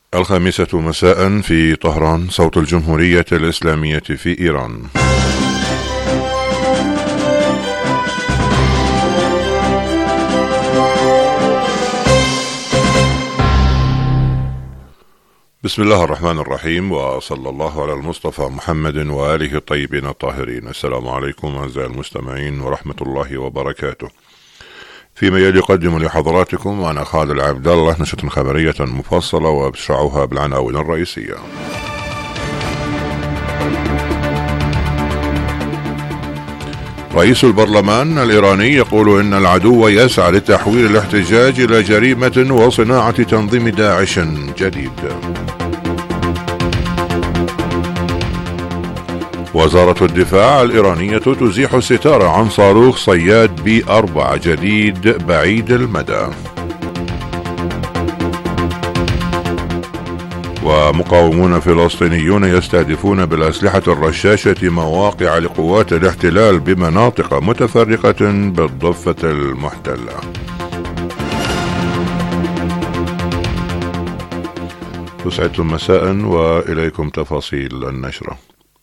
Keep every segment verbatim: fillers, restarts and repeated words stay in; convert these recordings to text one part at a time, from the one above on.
الخامسة مساء في طهران، صوت الجمهورية الإسلامية في إيران. بسم الله الرحمن الرحيم، وصلى الله على المصطفى محمد وآله الطيبين الطاهرين. السلام عليكم أعزائي المستمعين ورحمة الله وبركاته. فيما يلي يقدم لحضراتكم وأنا خالد العبد الله نشرة خبرية مفصلة وأبشعها بالعناوين الرئيسية. رئيس البرلمان الإيراني يقول إن العدو يسعى لتحويل الاحتجاج إلى جريمة وصناعة تنظيم داعش جديد. وزارة الدفاع الإيرانية تزيح الستار عن صاروخ صياد بي أربعة جديد بعيد المدى. ومقاومون فلسطينيون يستهدفون بالأسلحة الرشاشة مواقع لقوات الاحتلال بمناطق متفرقة بالضفة المحتلة. تسعدتم مساء وإليكم تفاصيل النشرة.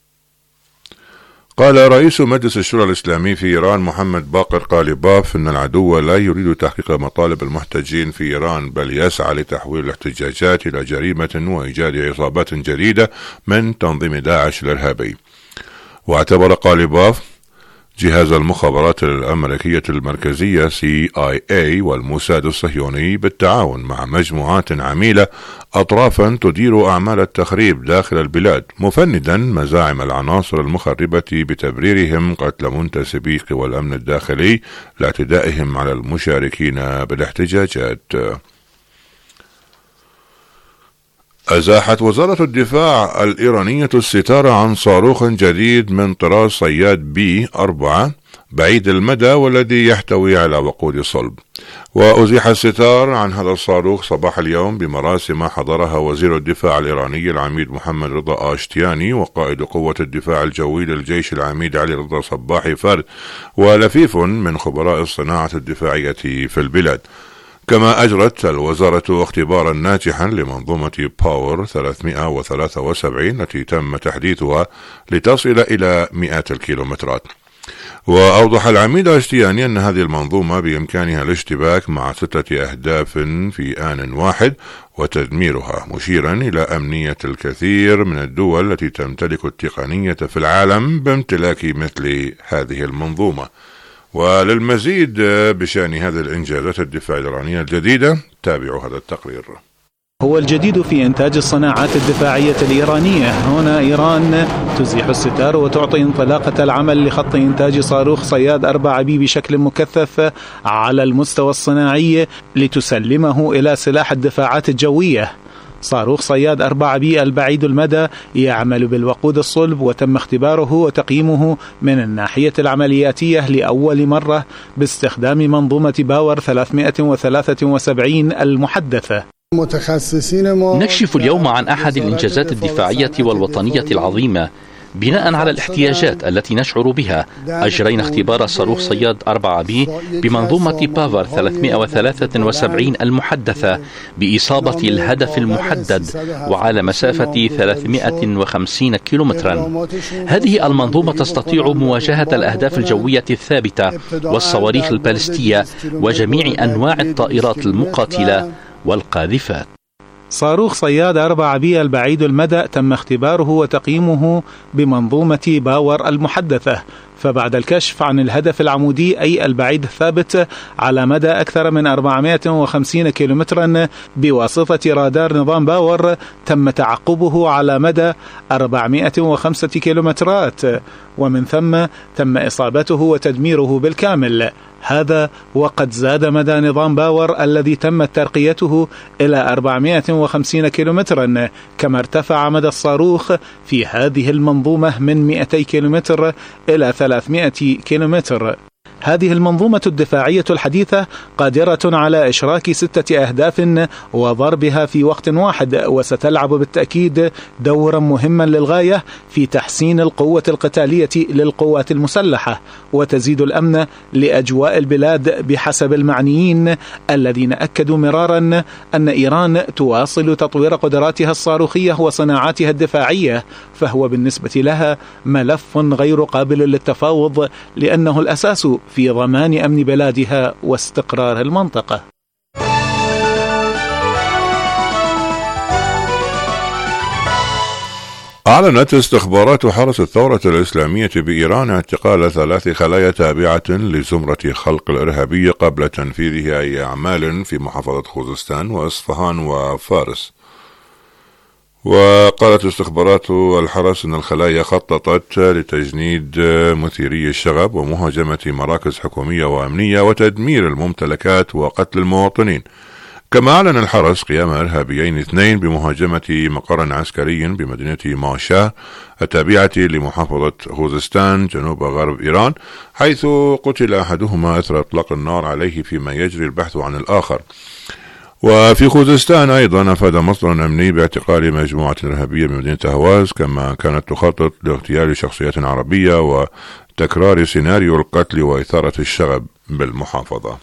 قال رئيس مجلس الشورى الإسلامي في إيران محمد باقر قالباف إن العدو لا يريد تحقيق مطالب المحتجين في إيران، بل يسعى لتحويل الاحتجاجات إلى جريمة وإيجاد عصابات جديدة من تنظيم داعش الإرهابي. واعتبر قالباف جهاز المخابرات الأمريكية المركزية سي آي إيه والموساد الصهيوني بالتعاون مع مجموعات عميلة أطرافا تدير أعمال التخريب داخل البلاد، مفندا مزاعم العناصر المخربة بتبريرهم قتل منتسبي قوى الأمن الداخلي لاعتدائهم على المشاركين بالاحتجاجات. أزاحت وزارة الدفاع الإيرانية الستار عن صاروخ جديد من طراز صياد بي أربعة بعيد المدى والذي يحتوي على وقود صلب. وأزيح الستار عن هذا الصاروخ صباح اليوم بمراسم حضرها وزير الدفاع الإيراني العميد محمد رضا آشتياني وقائد قوة الدفاع الجوي للجيش العميد علي رضا صباحي فرد ولفيف من خبراء الصناعة الدفاعية في البلاد. كما أجرت الوزارة اختبارا ناجحا لمنظومة باور ثلاثمائة وثلاثة وسبعين التي تم تحديثها لتصل إلى مئات الكيلومترات. وأوضح العميد أشتياني أن هذه المنظومة بإمكانها الاشتباك مع ستة أهداف في آن واحد وتدميرها، مشيرا إلى أمنية الكثير من الدول التي تمتلك التقنية في العالم بامتلاك مثل هذه المنظومة. وللمزيد بشأن هذه الإنجازات الدفاع الإيرانية الجديدة تابعوا هذا التقرير. هو الجديد في إنتاج الصناعات الدفاعية الإيرانية. هنا إيران تزيح الستار وتعطي انطلاقة العمل لخط إنتاج صاروخ صياد أربعة بي بشكل مكثف على المستوى الصناعي لتسلمه إلى سلاح الدفاعات الجوية. صاروخ صياد أربعة بي البعيد المدى يعمل بالوقود الصلب، وتم اختباره وتقييمه من الناحية العملياتية لأول مرة باستخدام منظومة باور ثلاثمائة وثلاثة وسبعين المحدثة. نكشف اليوم عن أحد الإنجازات الدفاعية والوطنية العظيمة. بناء على الاحتياجات التي نشعر بها، أجرينا اختبار صاروخ صياد أربعة بي بمنظومة باور ثلاثمائة وثلاثة وسبعين المحدثة بإصابة الهدف المحدد وعلى مسافة ثلاثمائة وخمسين كيلومترا. هذه المنظومة تستطيع مواجهة الأهداف الجوية الثابتة والصواريخ البالستية وجميع أنواع الطائرات المقاتلة والقاذفات. صاروخ صياد أربعة بي البعيد المدى تم اختباره وتقييمه بمنظومة باور المحدثة، فبعد الكشف عن الهدف العمودي أي البعيد الثابت على مدى أكثر من أربعمائة وخمسين كيلومترا بواسطة رادار نظام باور، تم تعقبه على مدى أربعمائة وخمسة كيلومترات، ومن ثم تم إصابته وتدميره بالكامل. هذا وقد زاد مدى نظام باور الذي تمت ترقيته إلى أربعمائة وخمسين كيلومترا، كما ارتفع مدى الصاروخ في هذه المنظومة من مئتي كيلومتر إلى ثلاثمائة كيلومتر. هذه المنظومة الدفاعية الحديثة قادرة على إشراك ستة أهداف وضربها في وقت واحد، وستلعب بالتأكيد دورا مهما للغاية في تحسين القوة القتالية للقوات المسلحة، وتزيد الأمن لأجواء البلاد بحسب المعنيين الذين أكدوا مرارا أن إيران تواصل تطوير قدراتها الصاروخية وصناعاتها الدفاعية، فهو بالنسبة لها ملف غير قابل للتفاوض، لأنه الأساس في ضمان أمن بلادها واستقرار المنطقة. أعلنت استخبارات حرس الثورة الإسلامية بإيران اعتقال ثلاث خلايا تابعة لزمرة خلق الإرهابية قبل تنفيذها أي أعمال في محافظة خوزستان وإصفهان وفارس. وقالت استخبارات الحرس أن الخلايا خططت لتجنيد مثيري الشغب ومهاجمة مراكز حكومية وأمنية وتدمير الممتلكات وقتل المواطنين. كما أعلن الحرس قيام إرهابيين اثنين بمهاجمة مقر عسكري بمدينة ماشا التابعة لمحافظة خوزستان جنوب غرب إيران، حيث قتل أحدهما أثر إطلاق النار عليه، فيما يجري البحث عن الآخر. وفي خوزستان أيضا أفاد مصدر أمني باعتقال مجموعة إرهابية بمدينة أهواز، كما كانت تخطط لاغتيال شخصيات عربية وتكرار سيناريو القتل وإثارة الشغب بالمحافظة.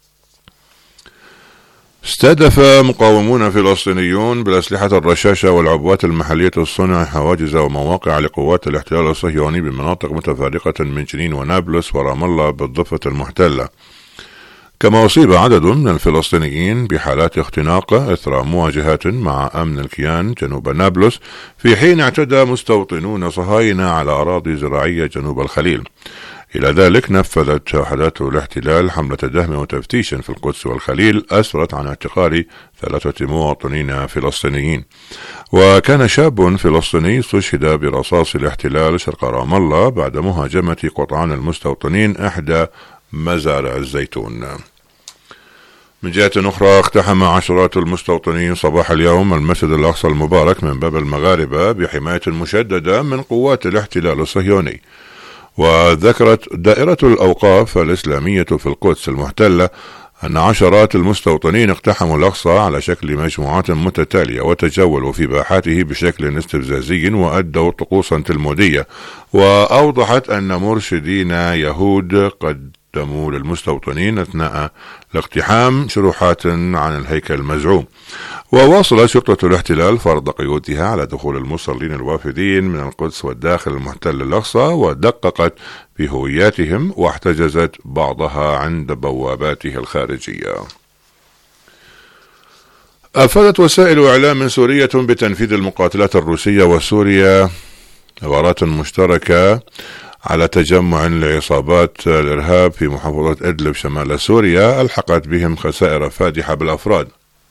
استهدف مقاومون فلسطينيون بالأسلحة الرشاشة والعبوات المحلية الصنع حواجز ومواقع لقوات الاحتلال الصهيوني بمناطق متفرقة من جنين ونابلس ورام الله بالضفة المحتلة. كما أصيب عدد من الفلسطينيين بحالات اختناق إثر مواجهات مع أمن الكيان جنوب نابلس، في حين اعتدى مستوطنون صهاينة على أراضي زراعية جنوب الخليل. إلى ذلك نفذت وحدات الاحتلال حملة دهم وتفتيش في القدس والخليل أسفرت عن اعتقال ثلاثة مواطنين فلسطينيين. وكان شاب فلسطيني استشهد برصاص الاحتلال شرق رام الله بعد مهاجمة قطعان المستوطنين إحدى مزارع الزيتون. من جهة أخرى اقتحم عشرات المستوطنين صباح اليوم المسجد الأقصى المبارك من باب المغاربة بحماية مشددة من قوات الاحتلال الصهيوني. وذكرت دائرة الأوقاف الإسلامية في القدس المحتلة أن عشرات المستوطنين اقتحموا الأقصى على شكل مجموعات متتالية وتجولوا في باحاته بشكل استفزازي وأدوا طقوسا تلمودية. وأوضحت أن مرشدين يهود قدموا للمستوطنين أثناء الاقتحام شروحات عن الهيكل المزعوم. وواصلت شرطة الاحتلال فرض قيودها على دخول المصلين الوافدين من القدس والداخل المحتل الأقصى، ودققت بهوياتهم واحتجزت بعضها عند بواباته الخارجية. أفادت وسائل إعلام سورية بتنفيذ المقاتلات الروسية وسوريا عبارات مشتركة على تجمع لعصابات الإرهاب في محافظة إدلب شمال سوريا ألحقت بهم خسائر فادحة بالأفراد.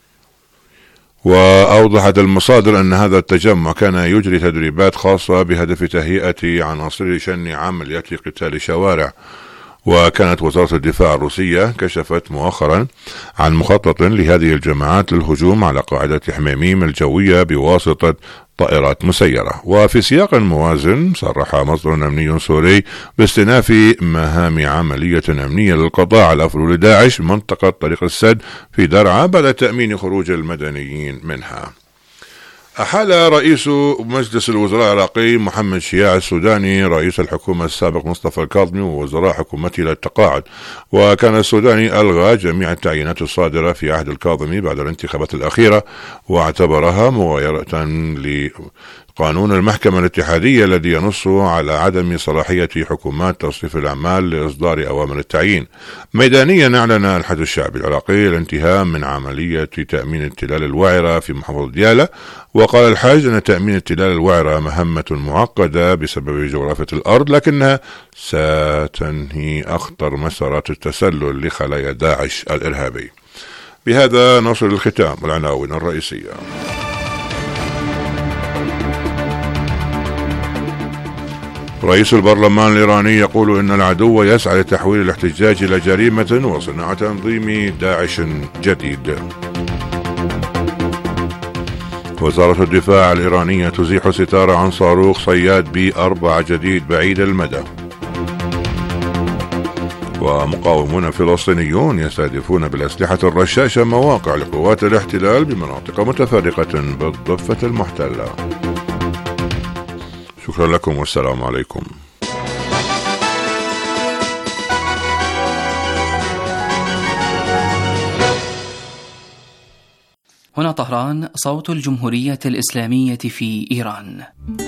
وأوضحت المصادر أن هذا التجمع كان يجري تدريبات خاصة بهدف تهيئة عناصر شن عمليات قتال شوارع. وكانت وزارة الدفاع الروسية كشفت مؤخرا عن مخطط لهذه الجماعات للهجوم على قاعدة حميميم الجوية بواسطة طائرات مسيرة. وفي سياق موازن صرح مصدر أمني سوري باستئناف مهام عملية أمنية للقضاء على أفرول داعش منطقة طريق السد في درعا بعد تأمين خروج المدنيين منها. أحال رئيس مجلس الوزراء العراقي محمد شياع السوداني رئيس الحكومة السابق مصطفى الكاظمي ووزراء حكومته إلى التقاعد. وكان السوداني ألغى جميع التعيينات الصادرة في عهد الكاظمي بعد الانتخابات الأخيرة، واعتبرها مغايرة لقانون المحكمة الاتحادية الذي ينص على عدم صلاحية حكومات تصريف الأعمال لإصدار أوامر التعيين. ميدانيا أعلن الحشد الشعبي العراقي الانتهاء من عملية تأمين تلال الوعرة في محافظة ديالى. وقال الحاج أن تأمين تلال الوعرة مهمة معقدة بسبب جغرافية الأرض، لكنها ستنهي أخطر مسارات التسلل لخلايا داعش الإرهابي. بهذا نصل الختام والعناوين الرئيسية. رئيس البرلمان الإيراني يقول إن العدو يسعى لتحويل الاحتجاج إلى جريمة وصناعة تنظيم داعش جديد. وزارة الدفاع الإيرانية تزيح ستار عن صاروخ صياد بي أربعة جديد بعيد المدى. ومقاومون فلسطينيون يستهدفون بالأسلحة الرشاشة مواقع لقوات الاحتلال بمناطق متفرقة بالضفة المحتلة. شكرا لكم والسلام عليكم. هنا طهران، صوت الجمهورية الإسلامية في إيران.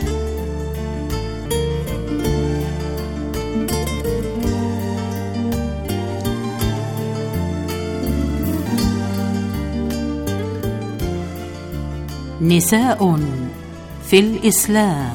نساء في الإسلام.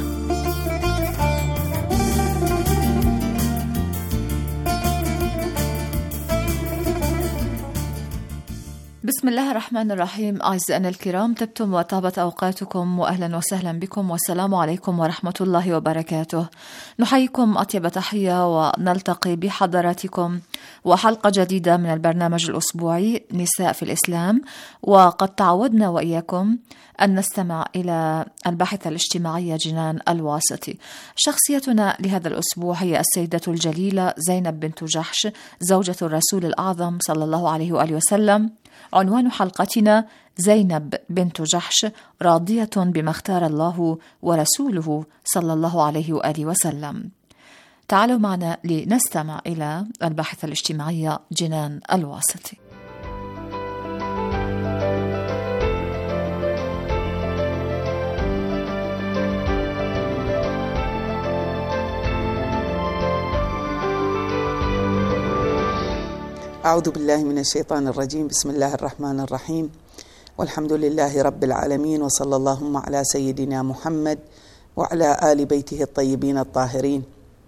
بسم الله الرحمن الرحيم. أعزائنا الكرام، طبتم وطابت أوقاتكم، وأهلا وسهلا بكم، والسلام عليكم ورحمة الله وبركاته. نحييكم أطيب تحية ونلتقي بحضراتكم وحلقة جديدة من البرنامج الأسبوعي نساء في الإسلام. وقد تعودنا وإياكم أن نستمع إلى الباحثة الاجتماعية جنان الواسطي. شخصيتنا لهذا الأسبوع هي السيدة الجليلة زينب بنت جحش، زوجة الرسول الأعظم صلى الله عليه وآله وسلم. عنوان حلقتنا: زينب بنت جحش راضية بما اختار الله ورسوله صلى الله عليه وآله وسلم. تعالوا معنا لنستمع إلى الباحثة الاجتماعية جنان الواسطي. أعوذ بالله من الشيطان الرجيم. بسم الله الرحمن الرحيم، والحمد لله رب العالمين، وصلى اللهم على سيدنا محمد وعلى آل بيته الطيبين الطاهرين.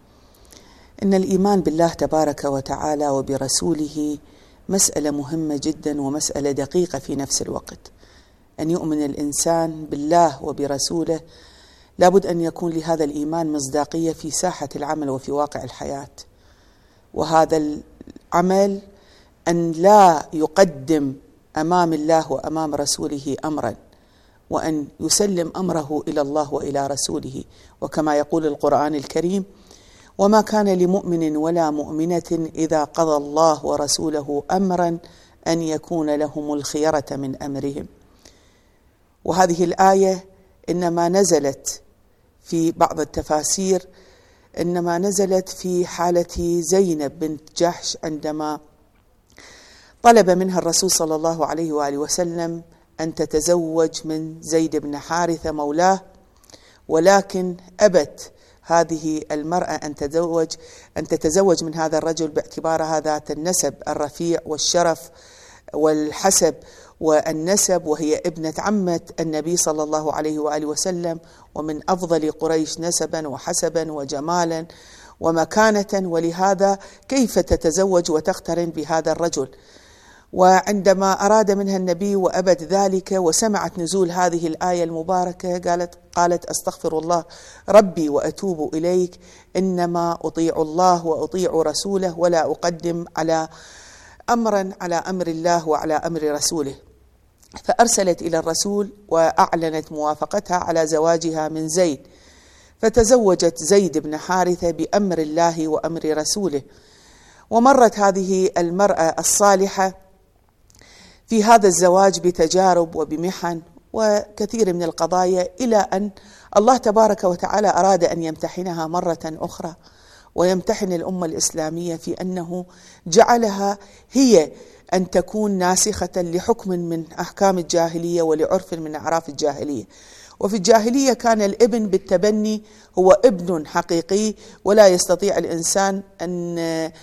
إن الإيمان بالله تبارك وتعالى وبرسوله مسألة مهمة جدا ومسألة دقيقة في نفس الوقت. أن يؤمن الإنسان بالله وبرسوله لابد أن يكون لهذا الإيمان مصداقية في ساحة العمل وفي واقع الحياة، وهذا العمل أن لا يقدم أمام الله وأمام رسوله أمرا، وأن يسلم أمره إلى الله وإلى رسوله. وكما يقول القرآن الكريم: وما كان لمؤمن ولا مؤمنة إذا قضى الله ورسوله أمرا أن يكون لهم الخيرة من أمرهم. وهذه الآية إنما نزلت في بعض التفاسير إنما نزلت في حالة زينب بنت جحش عندما طلب منها الرسول صلى الله عليه وآله وسلم أن تتزوج من زيد بن حارثة مولاه، ولكن أبت هذه المرأة أن تتزوج أن تتزوج من هذا الرجل باعتبارها ذات النسب الرفيع والشرف والحسب والنسب، وهي ابنة عمة النبي صلى الله عليه وآله وسلم، ومن أفضل قريش نسبا وحسبا وجمالا ومكانة، ولهذا كيف تتزوج وتقترن بهذا الرجل؟ وعندما أراد منها النبي وأبت ذلك وسمعت نزول هذه الآية المباركة قالت قالت أستغفر الله ربي وأتوب إليك، إنما أطيع الله وأطيع رسوله ولا أقدم على أمرا على أمر الله وعلى أمر رسوله. فأرسلت إلى الرسول وأعلنت موافقتها على زواجها من زيد، فتزوجت زيد بن حارثة بأمر الله وأمر رسوله. ومرت هذه المرأة الصالحة في هذا الزواج بتجارب وبمحن وكثير من القضايا، إلى أن الله تبارك وتعالى أراد أن يمتحنها مرة أخرى، ويمتحن الأمة الإسلامية في أنه جعلها هي أن تكون ناسخة لحكم من أحكام الجاهلية ولعرف من أعراف الجاهلية. وفي الجاهلية كان الابن بالتبني هو ابن حقيقي، ولا يستطيع الإنسان أن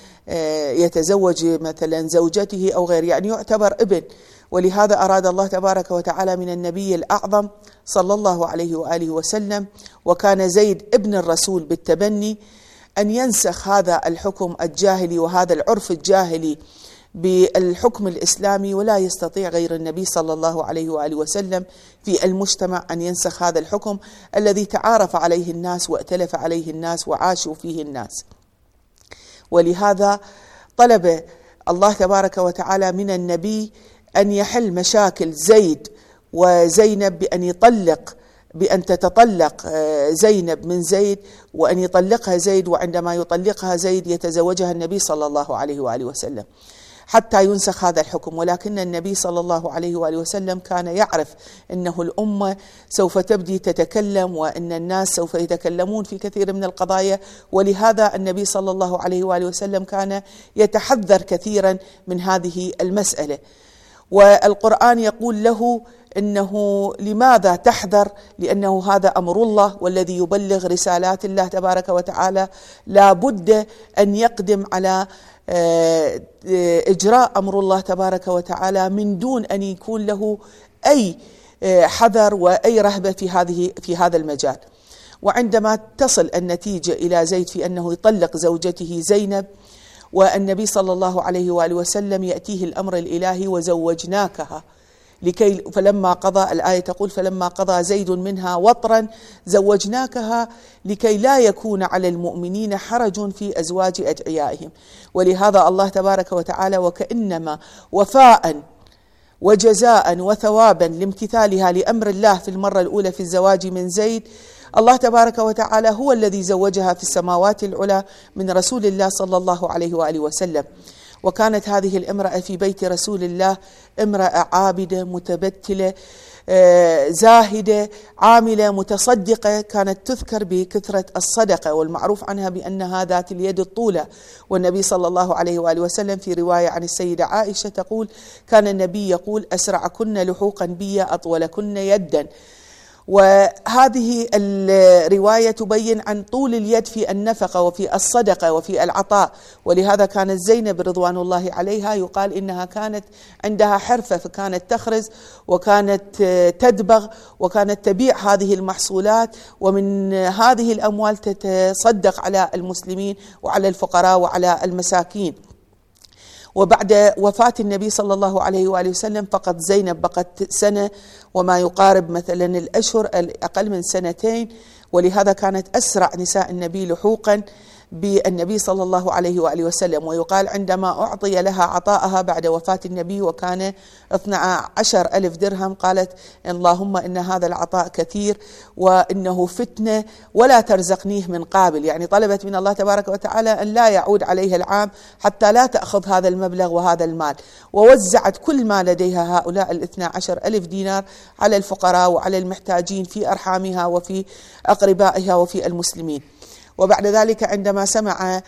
يتزوج مثلا زوجته أو غير، يعني يعتبر ابن. ولهذا أراد الله تبارك وتعالى من النبي الأعظم صلى الله عليه وآله وسلم، وكان زيد ابن الرسول بالتبني، أن ينسخ هذا الحكم الجاهلي وهذا العرف الجاهلي بالحكم الإسلامي، ولا يستطيع غير النبي صلى الله عليه وآله وسلم في المجتمع أن ينسخ هذا الحكم الذي تعارف عليه الناس وائتلف عليه الناس وعاشوا فيه الناس. ولهذا طلب الله تبارك وتعالى من النبي أن يحل مشاكل زيد وزينب بأن يطلق بأن تتطلق زينب من زيد وأن يطلقها زيد، وعندما يطلقها زيد يتزوجها النبي صلى الله عليه وآله وسلم حتى ينسخ هذا الحكم. ولكن النبي صلى الله عليه وآله وسلم كان يعرف أنه الأمة سوف تبدي تتكلم وأن الناس سوف يتكلمون في كثير من القضايا، ولهذا النبي صلى الله عليه وآله وسلم كان يتحذر كثيرا من هذه المسألة. والقرآن يقول له إنه لماذا تحذر؟ لأنه هذا أمر الله، والذي يبلغ رسالات الله تبارك وتعالى لا بد أن يقدم على إجراء أمر الله تبارك وتعالى من دون أن يكون له أي حذر وأي رهبة في هذه في هذا المجال. وعندما تصل النتيجة إلى زيد في أنه يطلق زوجته زينب، والنبي صلى الله عليه وآله وسلم يأتيه الأمر الإلهي وزوجناكها لكي فلما قضى الآية تقول فلما قضى زيد منها وطرا زوجناكها لكي لا يكون على المؤمنين حرج في أزواج أدعيائهم. ولهذا الله تبارك وتعالى وكأنما وفاء وجزاء وثوابا لامتثالها لأمر الله في المرة الأولى في الزواج من زيد، الله تبارك وتعالى هو الذي زوجها في السماوات العلى من رسول الله صلى الله عليه وآله وسلم. وكانت هذه الامرأة في بيت رسول الله امرأة عابدة متبتلة زاهدة عاملة متصدقة، كانت تذكر بكثرة الصدقة، والمعروف عنها بأنها ذات اليد الطولة. والنبي صلى الله عليه وآله وسلم في رواية عن السيدة عائشة تقول كان النبي يقول أسرعكن لحوقا بي أطولكن يدا. وهذه الرواية تبين عن طول اليد في النفقة وفي الصدقة وفي العطاء. ولهذا كانت زينب رضوان الله عليها يقال إنها كانت عندها حرفة، فكانت تخرز وكانت تدبغ وكانت تبيع هذه المحصولات، ومن هذه الأموال تتصدق على المسلمين وعلى الفقراء وعلى المساكين. وبعد وفاة النبي صلى الله عليه وآله وسلم فقط زينب بقت سنة وما يقارب مثلا الأشهر أقل من سنتين، ولهذا كانت أسرع نساء النبي لحوقا بالنبي صلى الله عليه وآله وسلم. ويقال عندما أعطي لها عطاءها بعد وفاة النبي وكان اثنى عشر ألف درهم قالت اللهم إن هذا العطاء كثير وإنه فتنة ولا ترزقنيه من قابل، يعني طلبت من الله تبارك وتعالى أن لا يعود عليها العام حتى لا تأخذ هذا المبلغ وهذا المال. ووزعت كل ما لديها هؤلاء الاثنى عشر ألف دينار على الفقراء وعلى المحتاجين في أرحامها وفي أقربائها وفي المسلمين. وبعد ذلك عندما سمع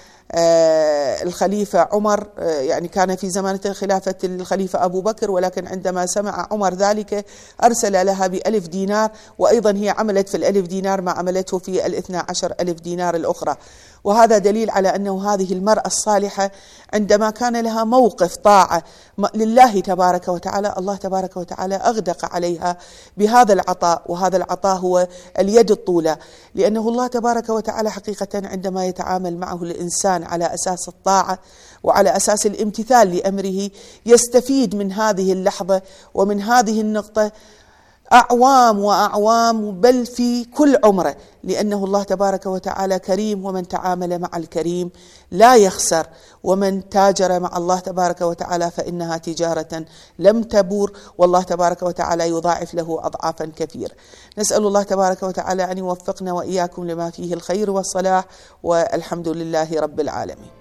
الخليفة عمر، يعني كان في زمانة خلافة الخليفة أبو بكر، ولكن عندما سمع عمر ذلك أرسل لها بألف دينار، وأيضا هي عملت في الألف دينار ما عملته في الاثنى عشر ألف دينار الأخرى. وهذا دليل على أنه هذه المرأة الصالحة عندما كان لها موقف طاعة لله تبارك وتعالى، الله تبارك وتعالى أغدق عليها بهذا العطاء، وهذا العطاء هو اليد الطولة، لأنه الله تبارك وتعالى حقيقة عندما يتعامل معه الإنسان على أساس الطاعة وعلى أساس الامتثال لأمره يستفيد من هذه اللحظة ومن هذه النقطة أعوام وأعوام، بل في كل عمره، لأنه الله تبارك وتعالى كريم، ومن تعامل مع الكريم لا يخسر، ومن تاجر مع الله تبارك وتعالى فإنها تجارة لم تبور، والله تبارك وتعالى يضاعف له أضعافا كثيرة. نسأل الله تبارك وتعالى أن يوفقنا وإياكم لما فيه الخير والصلاح، والحمد لله رب العالمين.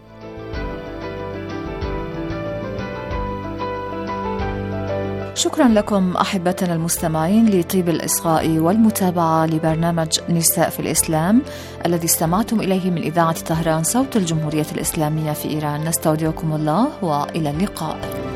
شكرا لكم أحبتنا المستمعين لطيب الإصغاء والمتابعة لبرنامج نساء في الإسلام الذي استمعتم إليه من إذاعة طهران صوت الجمهورية الإسلامية في إيران. نستودعكم الله وإلى اللقاء.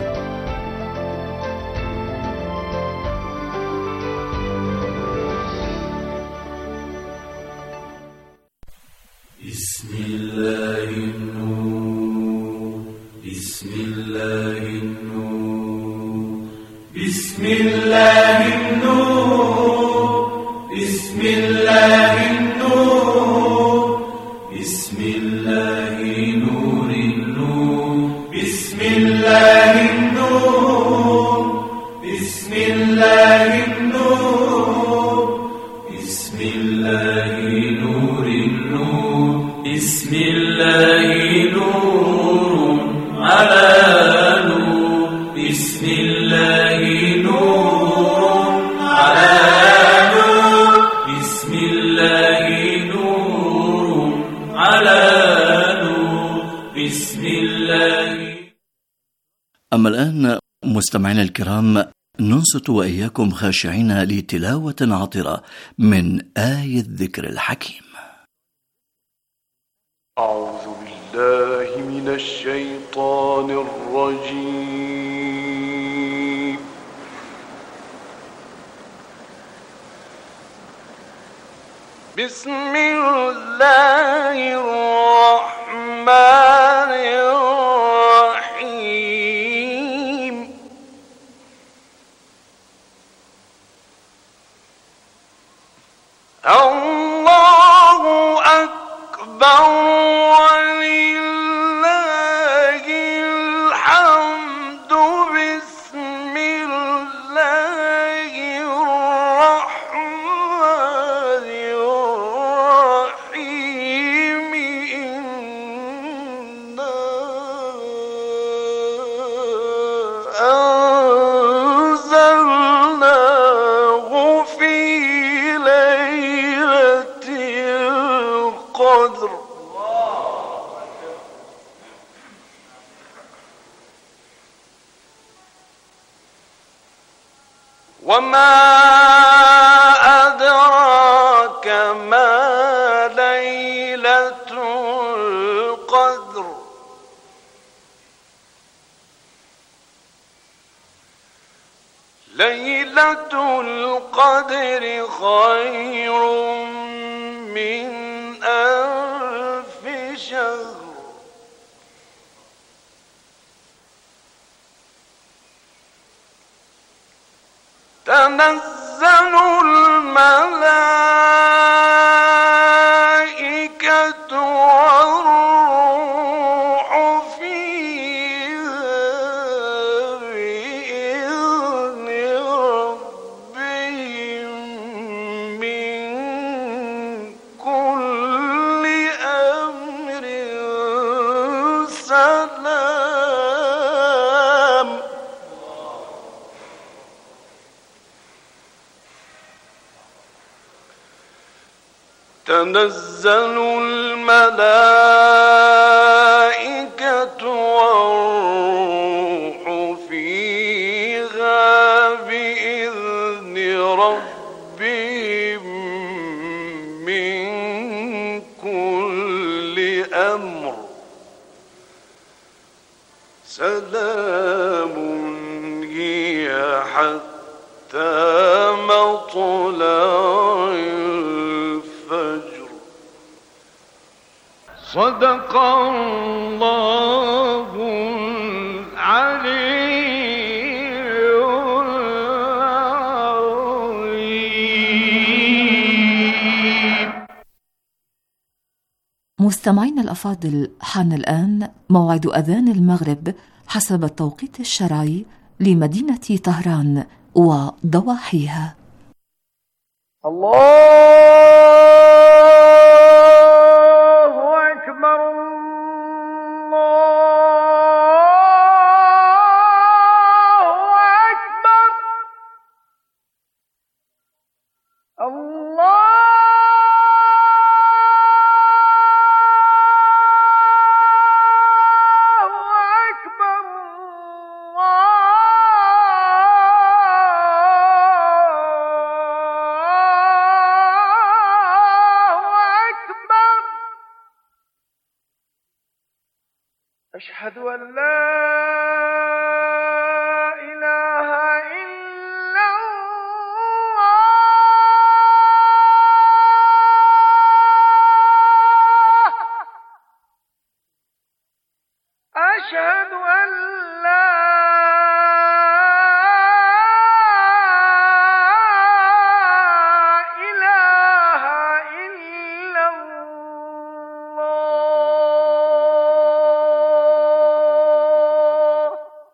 بسم الله النور بسم الله النور بسم الله النور بسم الله النور بسم الله نور النور بسم الله النور بسم الله النور بسم الله نور النور بسم الله نور على نور بسم الله نور على نور والآن مستمعينا الكرام ننصت وإياكم خاشعين لتلاوة عطرة من آية الذكر الحكيم. أعوذ بالله من الشيطان الرجيم. بسم الله الرحمن الرحيم. الله أكبر ولله الحمد. بسم الله الرحمن الرحيم. إنا أنزلناه في ليلة القدر. وما أدراك ما ليلة القدر. ليلة القدر خير من ألف شهر. تنزل الملائكة والروح فيها بإذن ربهم من كل أمر سلام. تنزل الملائكة والروح فيها بإذن ربهم من كل أمر سلام هي حتى مطلع الفجر. صدق الله العلي العظيم. مستمعينا الأفاضل، حان الآن موعد أذان المغرب حسب التوقيت الشرعي لمدينة طهران وضواحيها. الله أكبر. الله أكبر. الله أشهد أن لا إله إلا الله. أشهد أن لا إله إلا الله.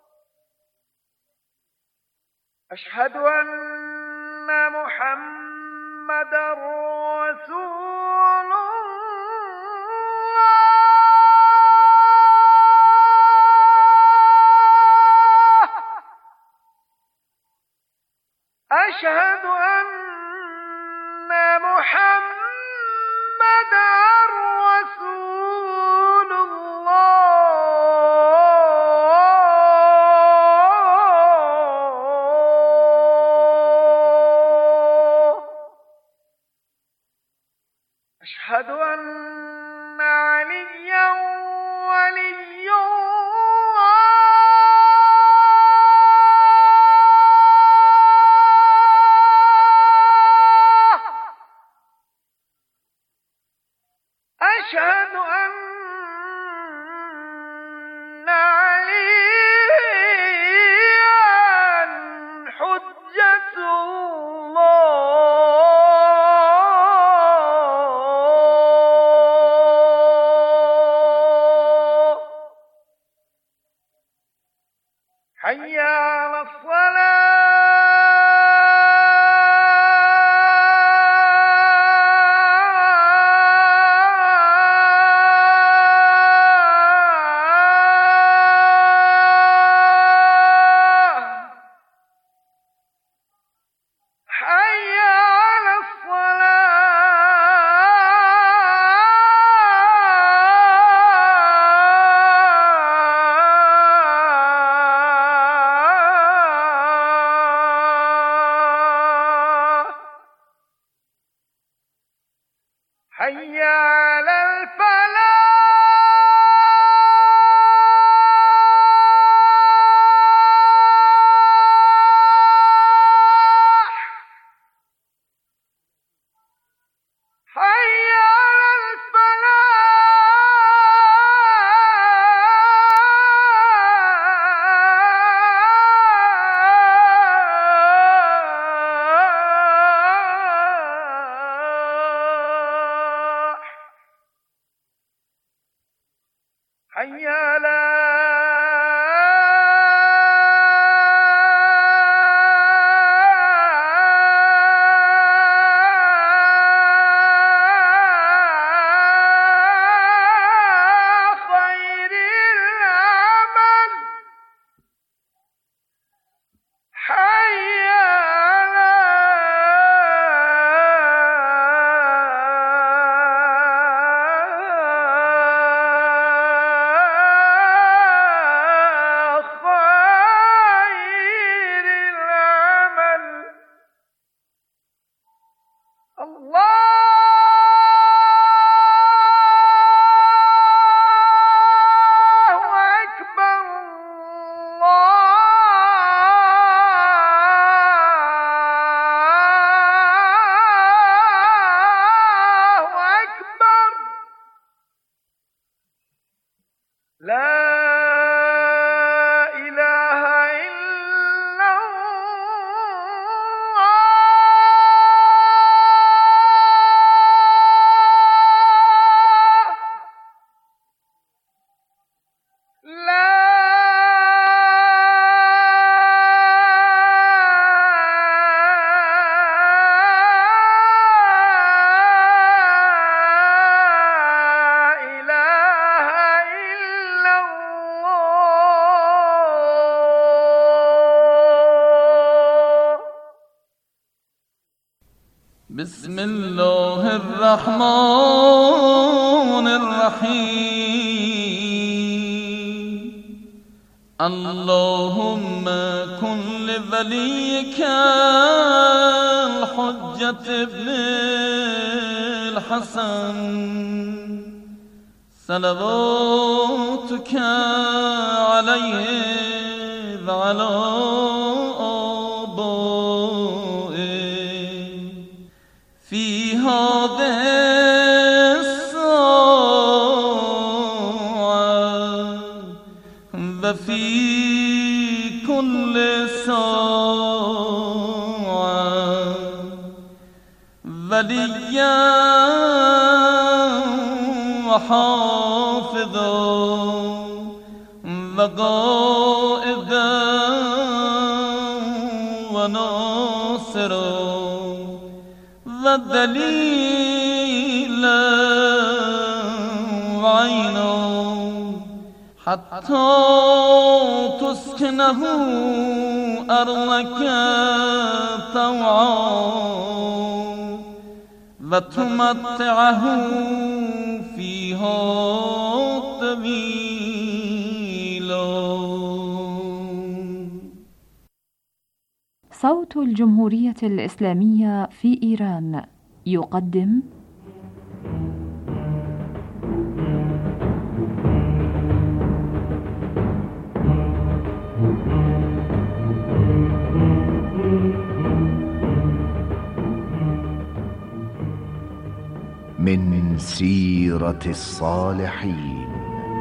أشهد أن محمدًا رسول الله. أشهد أن محمدًا رسول الله. أشهد أن عليا ولي أشهد أن عليا حجة الله حي على الصلاة حي على الفلاح حي على حي على خير العمل حي على بسم الله الرحمن الرحيم اللهم كن لوليك الحجة ابن الحسن صلواتك عليه وعلى في هذه الساعة وفي كل ساعة وليا وحافظا وقائدا وناصرا ودليلا وعينا حتى تسكنه أرضك طوعا وتمتعه فيها طويلا. صوت الجمهورية الإسلامية في إيران يقدم سيرة الصالحين.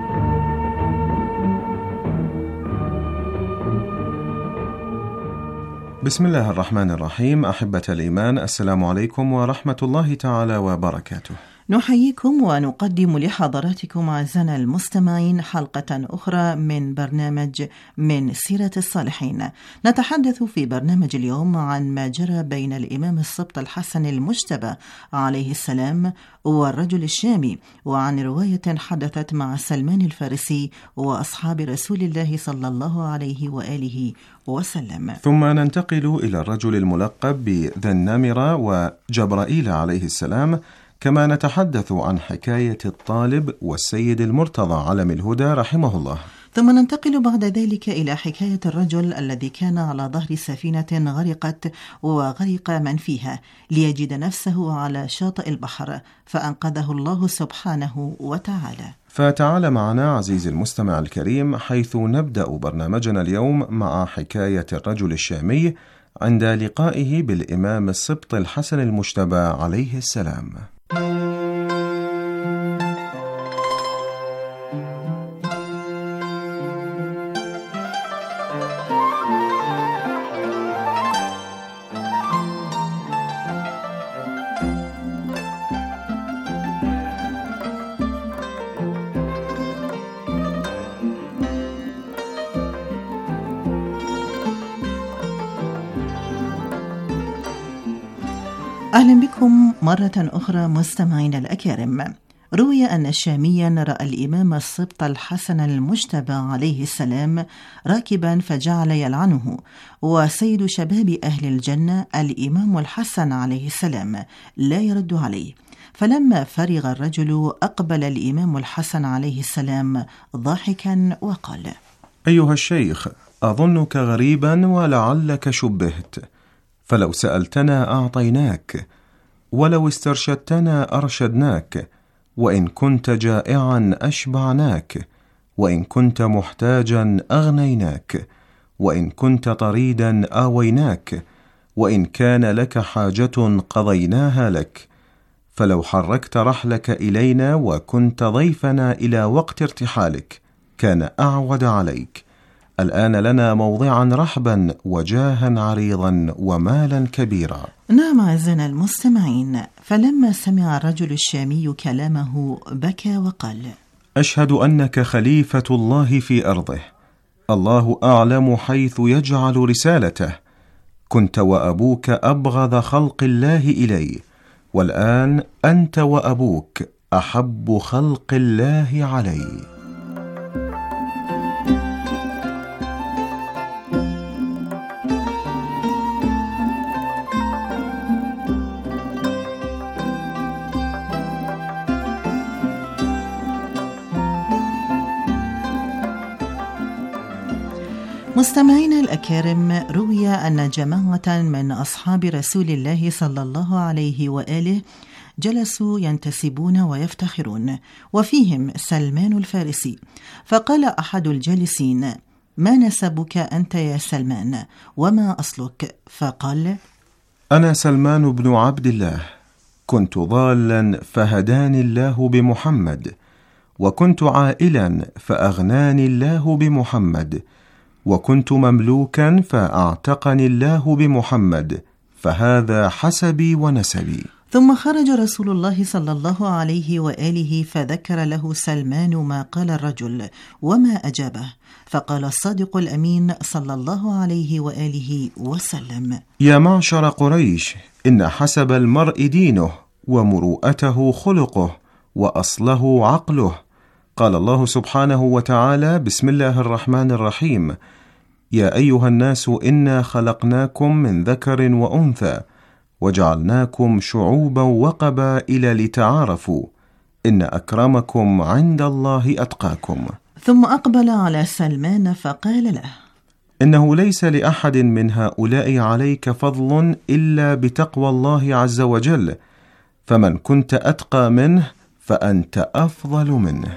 بسم الله الرحمن الرحيم. أحبة الإيمان، السلام عليكم ورحمة الله تعالى وبركاته. نحييكم ونقدم لحضراتكم أعزائنا المستمعين حلقة أخرى من برنامج من سيرة الصالحين. نتحدث في برنامج اليوم عن ما جرى بين الإمام السبط الحسن المجتبى عليه السلام والرجل الشامي، وعن رواية حدثت مع سلمان الفارسي وأصحاب رسول الله صلى الله عليه وآله وسلم. ثم ننتقل إلى الرجل الملقب بذي النمرة وجبرائيل عليه السلام، كما نتحدث عن حكاية الطالب والسيد المرتضى علم الهدى رحمه الله. ثم ننتقل بعد ذلك إلى حكاية الرجل الذي كان على ظهر سفينة غرقت وغرق من فيها ليجد نفسه على شاطئ البحر فأنقذه الله سبحانه وتعالى. فتعال معنا عزيزي المستمع الكريم، حيث نبدأ برنامجنا اليوم مع حكاية الرجل الشامي عند لقائه بالإمام السبط الحسن المجتبى عليه السلام. أهلا بكم مرة أخرى مستمعينا الأكارم. روي أن شاميا رأى الإمام السبط الحسن المجتبى عليه السلام راكبا فجعل يلعنه، وسيد شباب أهل الجنة الإمام الحسن عليه السلام لا يرد عليه. فلما فرغ الرجل أقبل الإمام الحسن عليه السلام ضاحكا وقال: أيها الشيخ، أظنك غريبا ولعلك شبهت، فلو سألتنا أعطيناك، ولو استرشدتنا أرشدناك، وإن كنت جائعا أشبعناك، وإن كنت محتاجا أغنيناك، وإن كنت طريدا آويناك، وإن كان لك حاجة قضيناها لك. فلو حركت رحلك إلينا وكنت ضيفنا إلى وقت ارتحالك كان أعود عليك. الآن لنا موضعا رحبا وجاها عريضا ومالا كبيرا. نعم أعزائنا المستمعين، فلما سمع الرجل الشامي كلامه بكى وقال: أشهد أنك خليفة الله في أرضه، الله أعلم حيث يجعل رسالته. كنت وأبوك أبغض خلق الله إلي، والآن أنت وأبوك أحب خلق الله علي. مستمعينا الأكارم، روي أن جماعة من أصحاب رسول الله صلى الله عليه وآله جلسوا ينتسبون ويفتخرون، وفيهم سلمان الفارسي. فقال أحد الجالسين: ما نسبك أنت يا سلمان، وما أصلك؟ فقال: أنا سلمان بن عبد الله، كنت ضالا فهداني الله بمحمد، وكنت عائلا فأغناني الله بمحمد، وكنت مملوكا فأعتقني الله بمحمد، فهذا حسبي ونسبي. ثم خرج رسول الله صلى الله عليه وآله فذكر له سلمان ما قال الرجل وما أجابه، فقال الصادق الأمين صلى الله عليه وآله وسلم: يا معشر قريش، إن حسب المرء دينه، ومروءته خلقه، وأصله عقله. قال الله سبحانه وتعالى: بسم الله الرحمن الرحيم: يا أيها الناس إنا خلقناكم من ذكر وأنثى وجعلناكم شعوبا وقبائل لتعارفوا، إن أكرمكم عند الله أتقاكم. ثم أقبل على سلمان فقال له: إنه ليس لأحد من هؤلاء عليك فضل إلا بتقوى الله عز وجل، فمن كنت أتقى منه فأنت أفضل منه.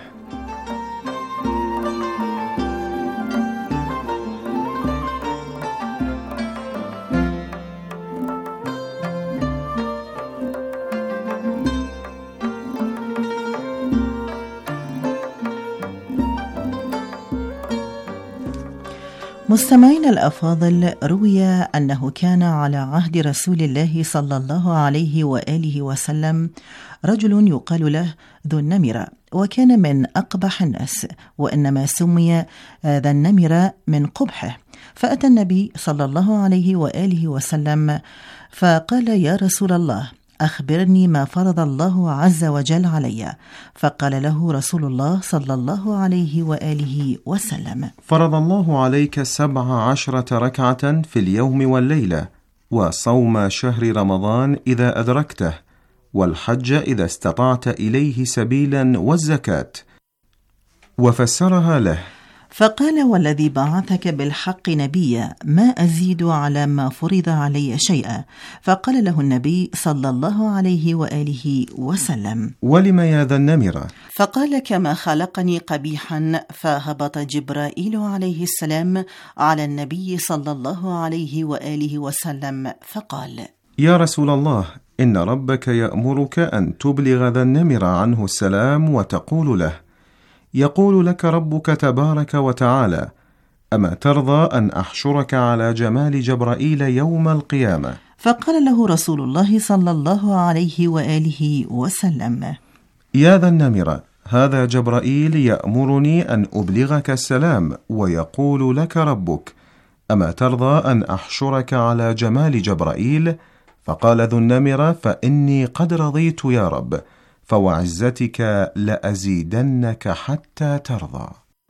مستمعينا الأفاضل، روي أنه كان على عهد رسول الله صلى الله عليه وآله وسلم رجل يقال له ذو النمرة، وكان من أقبح الناس، وإنما سمي ذا النمرة من قبحه. فأتى النبي صلى الله عليه وآله وسلم فقال: يا رسول الله، أخبرني ما فرض الله عز وجل علي. فقال له رسول الله صلى الله عليه وآله وسلم: فرض الله عليك سبع عشرة ركعة في اليوم والليلة، وصوم شهر رمضان إذا أدركته، والحج إذا استطعت إليه سبيلا، والزكاة. وفسرها له فقال: والذي بعثك بالحق نبيا، ما أزيد على ما فرض علي شيئا. فقال له النبي صلى الله عليه وآله وسلم: ولم يا ذا النمرة؟ فقال: كما خلقني قبيحا. فهبط جبرائيل عليه السلام على النبي صلى الله عليه وآله وسلم فقال: يا رسول الله، إن ربك يأمرك أن تبلغ ذا النمرة عنه السلام وتقول له: يقول لك ربك تبارك وتعالى: أما ترضى أن أحشرك على جمال جبرائيل يوم القيامة؟ فقال له رسول الله صلى الله عليه وآله وسلم: يا ذا النمرة، هذا جبرائيل يأمرني أن أبلغك السلام، ويقول لك ربك: أما ترضى أن أحشرك على جمال جبرائيل؟ فقال ذو النمرة: فإني قد رضيت يا رب، فوعزتك لأزيدنك حتى ترضى.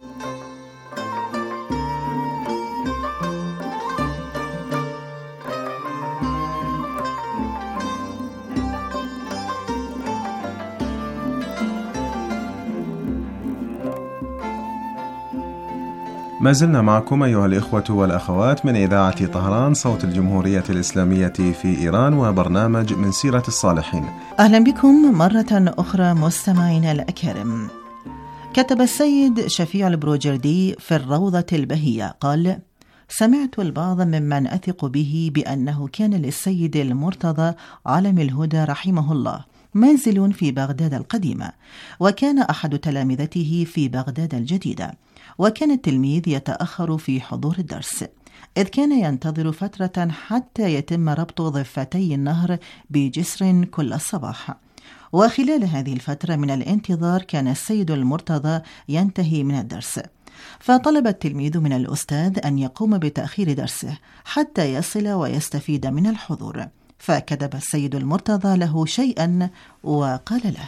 ما زلنا معكم أيها الإخوة والأخوات من إذاعة طهران، صوت الجمهورية الإسلامية في إيران، وبرنامج من سيرة الصالحين. أهلا بكم مرة أخرى مستمعينا الأكارم. كتب السيد شفيع البروجردي في الروضة البهية قال: سمعت البعض ممن أثق به بأنه كان للسيد المرتضى علم الهدى رحمه الله منزل في بغداد القديمة، وكان أحد تلامذته في بغداد الجديدة، وكان التلميذ يتأخر في حضور الدرس، إذ كان ينتظر فترة حتى يتم ربط ضفتي النهر بجسر كل صباح. وخلال هذه الفترة من الانتظار كان السيد المرتضى ينتهي من الدرس، فطلب التلميذ من الأستاذ أن يقوم بتأخير درسه حتى يصل ويستفيد من الحضور. فكتب السيد المرتضى له شيئا وقال له: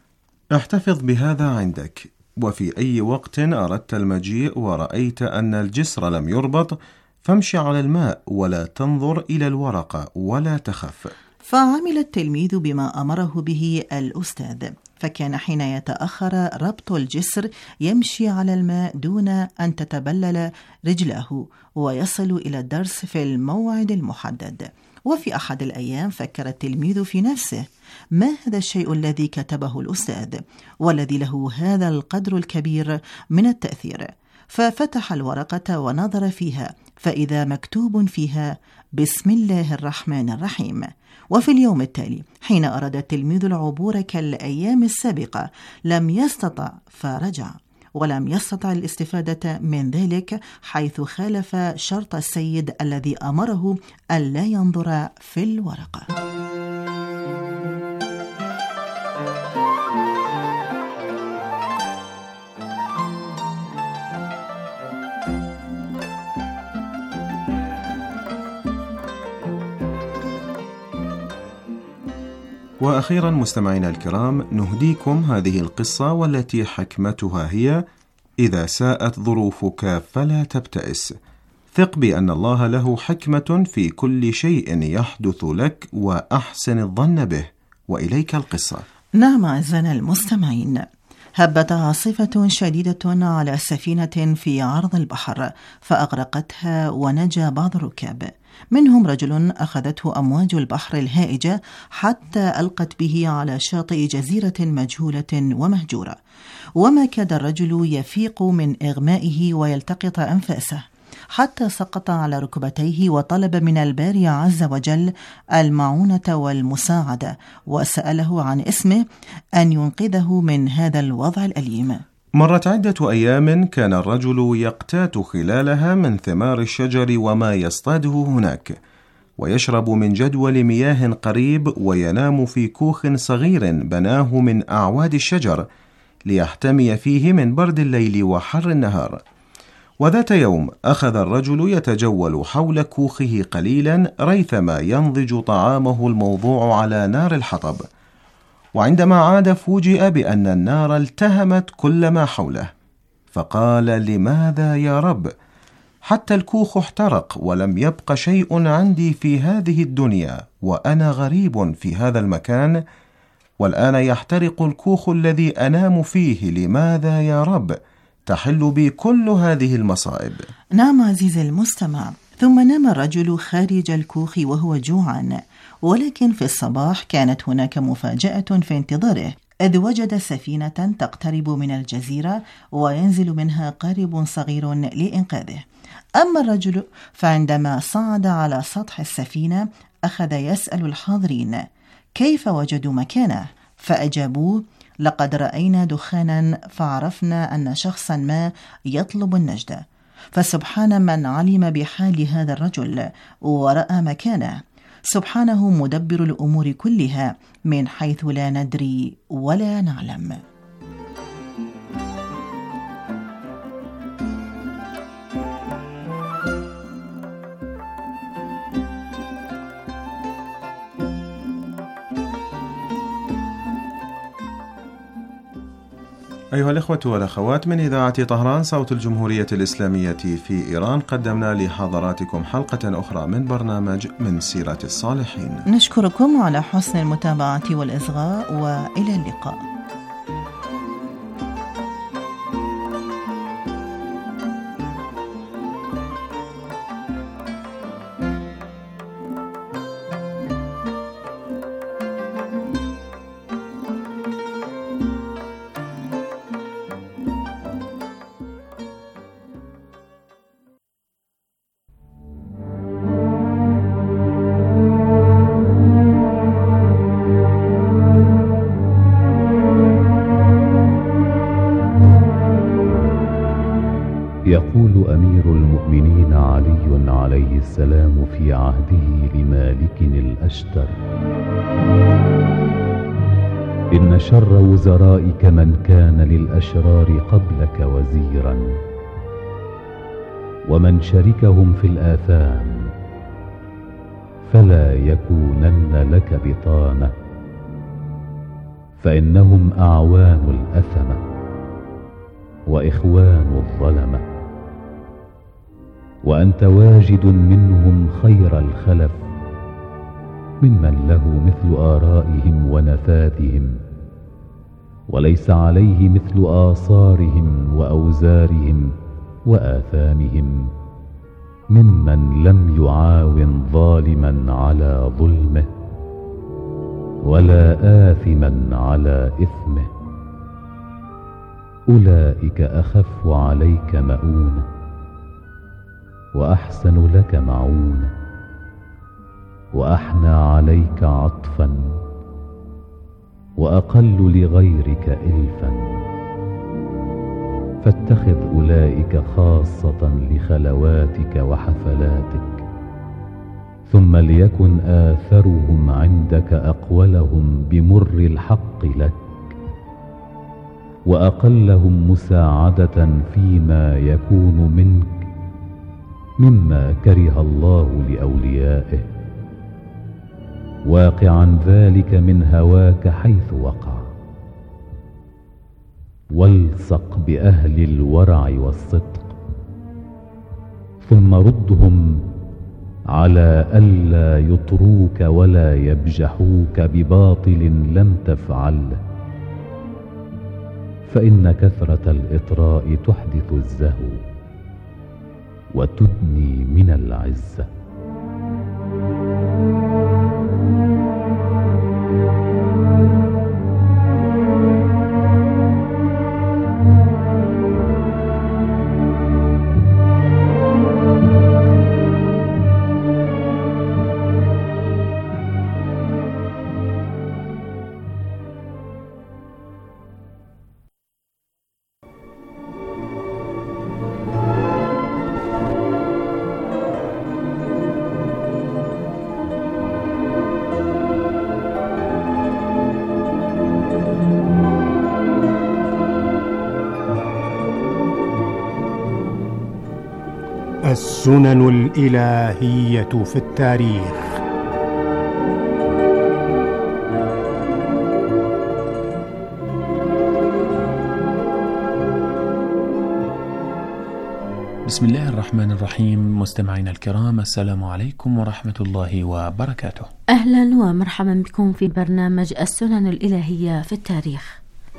احتفظ بهذا عندك، وفي أي وقت أردت المجيء ورأيت أن الجسر لم يربط فامشي على الماء ولا تنظر إلى الورقة ولا تخف. فعمل التلميذ بما أمره به الأستاذ، فكان حين يتأخر ربط الجسر يمشي على الماء دون أن تتبلل رجله، ويصل إلى الدرس في الموعد المحدد. وفي أحد الأيام فكر التلميذ في نفسه: ما هذا الشيء الذي كتبه الأستاذ والذي له هذا القدر الكبير من التأثير؟ ففتح الورقة ونظر فيها، فإذا مكتوب فيها: بسم الله الرحمن الرحيم. وفي اليوم التالي حين أراد التلميذ العبور كالأيام السابقة لم يستطع، فرجع، ولم يستطع الاستفادة من ذلك، حيث خالف شرط السيد الذي أمره ألا ينظر في الورقة. وأخيرا مستمعينا الكرام، نهديكم هذه القصة والتي حكمتها هي: إذا ساءت ظروفك فلا تبتئس، ثق بأن الله له حكمة في كل شيء يحدث لك، وأحسن الظن به. وإليك القصة. نعم أعزائنا المستمعين، هبت عاصفة شديدة على سفينة في عرض البحر فأغرقتها ونجا بعض الركاب، منهم رجل أخذته أمواج البحر الهائجة حتى ألقت به على شاطئ جزيرة مجهولة ومهجورة، وما كاد الرجل يفيق من إغمائه ويلتقط أنفاسه حتى سقط على ركبتيه وطلب من الباري عز وجل المعونة والمساعدة، وسأله عن اسمه أن ينقذه من هذا الوضع الأليم. مرت عدة أيام كان الرجل يقتات خلالها من ثمار الشجر وما يصطاده هناك، ويشرب من جدول مياه قريب، وينام في كوخ صغير بناه من أعواد الشجر ليحتمي فيه من برد الليل وحر النهار. وذات يوم أخذ الرجل يتجول حول كوخه قليلا ريثما ينضج طعامه الموضوع على نار الحطب، وعندما عاد فوجئ بأن النار التهمت كل ما حوله، فقال: لماذا يا رب؟ حتى الكوخ احترق ولم يبق شيء عندي في هذه الدنيا، وأنا غريب في هذا المكان، والآن يحترق الكوخ الذي أنام فيه. لماذا يا رب تحل بي كل هذه المصائب؟ نعم عزيزي المستمع، ثم نام الرجل خارج الكوخ وهو جوعان، ولكن في الصباح كانت هناك مفاجأة في انتظاره، إذ وجد سفينة تقترب من الجزيرة وينزل منها قارب صغير لإنقاذه. أما الرجل فعندما صعد على سطح السفينة أخذ يسأل الحاضرين كيف وجدوا مكانه، فأجابوه: لقد رأينا دخانا فعرفنا أن شخصا ما يطلب النجدة. فسبحان من علم بحال هذا الرجل ورأى مكانه، سبحانه مدبر الأمور كلها من حيث لا ندري ولا نعلم. أيها الإخوة والأخوات، من إذاعة طهران صوت الجمهورية الإسلامية في إيران، قدمنا لحضراتكم حلقة أخرى من برنامج من سيرة الصالحين. نشكركم على حسن المتابعة والإصغاء، وإلى اللقاء. يقول أمير المؤمنين علي عليه السلام في عهده لمالك الأشتر: إن شر وزرائك من كان للأشرار قبلك وزيرا، ومن شركهم في الآثام فلا يكونن لك بطانة، فإنهم أعوان الأثمة وإخوان الظلمة، وأنت واجد منهم خير الخلف، ممن له مثل آرائهم ونفاذهم، وليس عليه مثل آثارهم وأوزارهم وآثامهم، ممن لم يعاون ظالما على ظلمه ولا آثما على إثمه. أولئك أخف عليك مؤونة وأحسن لك معونة وأحنى عليك عطفا وأقل لغيرك إلفا، فاتخذ أولئك خاصة لخلواتك وحفلاتك، ثم ليكن آثرهم عندك أقولهم بمر الحق لك، وأقلهم مساعدة فيما يكون منك مما كره الله لأوليائه، واقعا ذلك من هواك حيث وقع. والصق بأهل الورع والصدق، ثم ردهم على ألا يطروك ولا يبجحوك بباطل لم تفعله، فإن كثرة الإطراء تحدث الزهو وتدني من العزة. السنن الإلهية في التاريخ. بسم الله الرحمن الرحيم. مستمعينا الكرام، السلام عليكم ورحمة الله وبركاته. أهلا ومرحبا بكم في برنامج السنن الإلهية في التاريخ.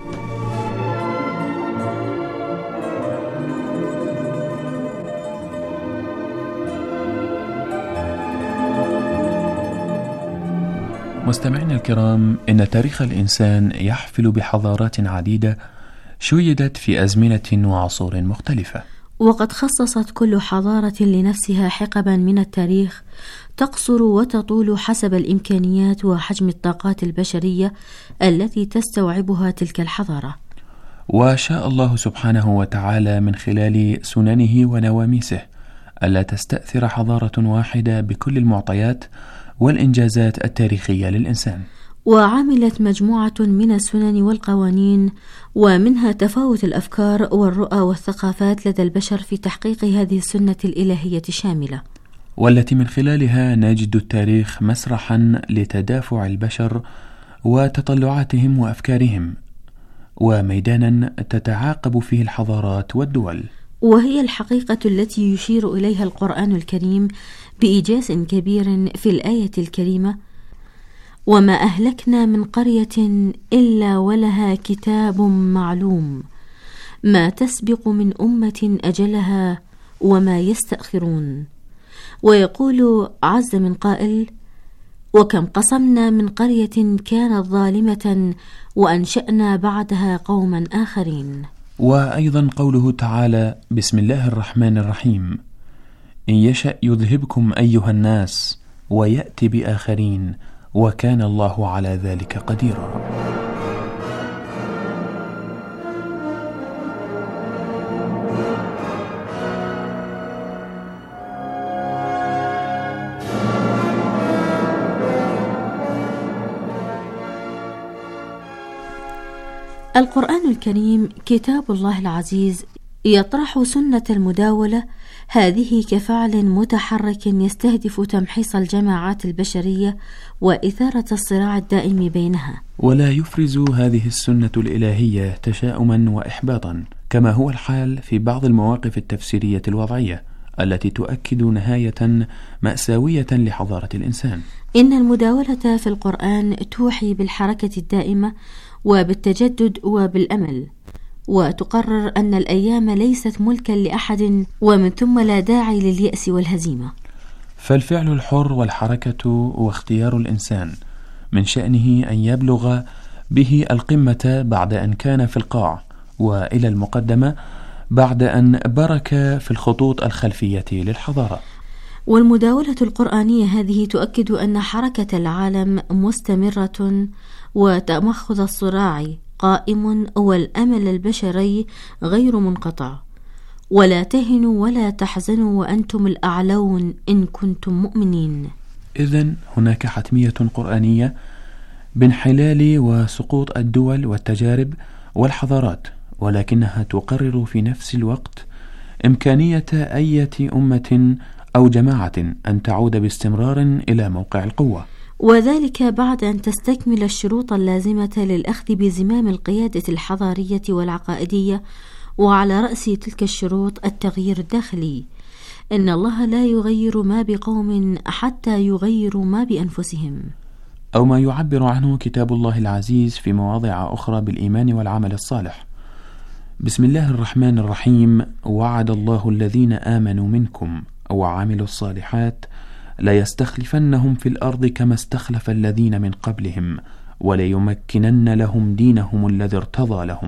مستمعينا الكرام، إن تاريخ الإنسان يحفل بحضارات عديدة شيدت في أزمنة وعصور مختلفة، وقد خصصت كل حضارة لنفسها حقبا من التاريخ تقصر وتطول حسب الإمكانيات وحجم الطاقات البشرية التي تستوعبها تلك الحضارة. وشاء الله سبحانه وتعالى من خلال سننه ونواميسه ألا تستأثر حضارة واحدة بكل المعطيات والإنجازات التاريخية للإنسان. وعملت مجموعة من السنن والقوانين، ومنها تفاوت الأفكار والرؤى والثقافات لدى البشر في تحقيق هذه السنة الإلهية الشاملة، والتي من خلالها نجد التاريخ مسرحا لتدافع البشر وتطلعاتهم وأفكارهم، وميدانا تتعاقب فيه الحضارات والدول. وهي الحقيقة التي يشير إليها القرآن الكريم بإيجاز كبير في الآية الكريمة: وما أهلكنا من قرية إلا ولها كتاب معلوم ما تسبق من أمة أجلها وما يستأخرون. ويقول عز من قائل: وكم قصمنا من قرية كانت ظالمة وأنشأنا بعدها قوما آخرين. وأيضا قوله تعالى: بسم الله الرحمن الرحيم: إن يشأ يذهبكم أيها الناس ويأتي بآخرين وكان الله على ذلك قديرا. القرآن الكريم كتاب الله العزيز يطرح سنة المداولة هذه كفعل متحرك يستهدف تمحيص الجماعات البشرية وإثارة الصراع الدائم بينها، ولا يفرز هذه السنة الإلهية تشاؤما وإحباطا، كما هو الحال في بعض المواقف التفسيرية الوضعية التي تؤكد نهاية مأساوية لحضارة الإنسان. إن المداولة في القرآن توحي بالحركة الدائمة وبالتجدد وبالأمل، وتقرر أن الأيام ليست ملكا لأحد، ومن ثم لا داعي لليأس والهزيمة. فالفعل الحر والحركة واختيار الإنسان من شأنه أن يبلغ به القمة بعد أن كان في القاع، وإلى المقدمة بعد أن برك في الخطوط الخلفية للحضارة. والمداولة القرآنية هذه تؤكد أن حركة العالم مستمرة، وتمخض الصراع قائم، والأمل البشري غير منقطع. ولا تهنوا ولا تحزنوا وأنتم الأعلون إن كنتم مؤمنين. إذن هناك حتمية قرآنية بانحلال وسقوط الدول والتجارب والحضارات، ولكنها تقرر في نفس الوقت إمكانية أي أمة أو جماعة أن تعود باستمرار إلى موقع القوة، وذلك بعد أن تستكمل الشروط اللازمة للأخذ بزمام القيادة الحضارية والعقائدية، وعلى رأس تلك الشروط التغيير الداخلي. إن الله لا يغير ما بقوم حتى يغيروا ما بأنفسهم، أو ما يعبر عنه كتاب الله العزيز في مواضع أخرى بالإيمان والعمل الصالح. بسم الله الرحمن الرحيم: وعد الله الذين آمنوا منكم وعملوا الصالحات ليستخلفنهم في الأرض كما استخلف الذين من قبلهم وليمكنن لهم دينهم الذي ارتضى لهم.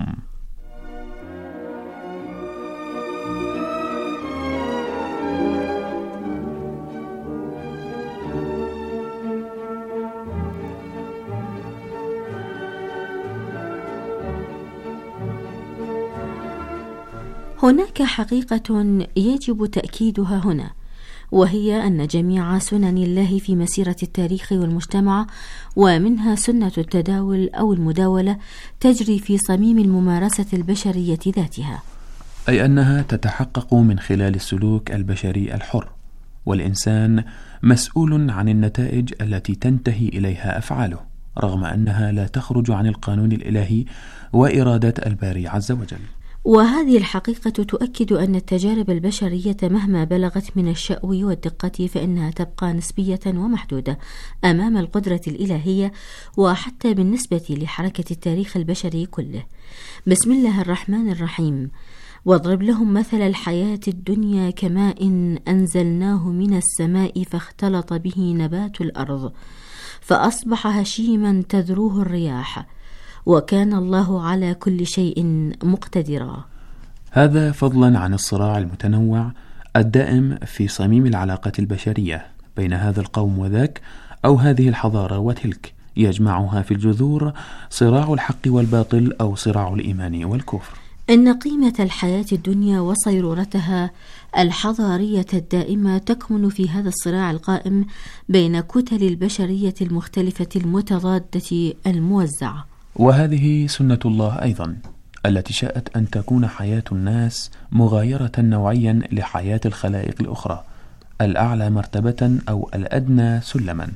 هناك حقيقة يجب تأكيدها هنا، وهي أن جميع سنن الله في مسيرة التاريخ والمجتمع، ومنها سنة التداول أو المداولة، تجري في صميم الممارسة البشرية ذاتها. أي أنها تتحقق من خلال السلوك البشري الحر، والإنسان مسؤول عن النتائج التي تنتهي إليها أفعاله، رغم أنها لا تخرج عن القانون الإلهي وإرادة الباري عز وجل. وهذه الحقيقة تؤكد أن التجارب البشرية مهما بلغت من الشأو والدقة فإنها تبقى نسبية ومحدودة أمام القدرة الإلهية، وحتى بالنسبة لحركة التاريخ البشري كله. بسم الله الرحمن الرحيم. واضرب لهم مثل الحياة الدنيا كماء أنزلناه من السماء فاختلط به نبات الأرض فأصبح هشيما تذروه الرياح وكان الله على كل شيء مقتدرا. هذا فضلا عن الصراع المتنوع الدائم في صميم العلاقة البشرية بين هذا القوم وذاك، أو هذه الحضارة وتلك، يجمعها في الجذور صراع الحق والباطل أو صراع الإيمان والكفر. إن قيمة الحياة الدنيا وصيرورتها الحضارية الدائمة تكمن في هذا الصراع القائم بين كتل البشرية المختلفة المتضادة الموزعة. وهذه سنة الله أيضا التي شاءت أن تكون حياة الناس مغايرة نوعيا لحياة الخلائق الأخرى، الأعلى مرتبة أو الأدنى سلما.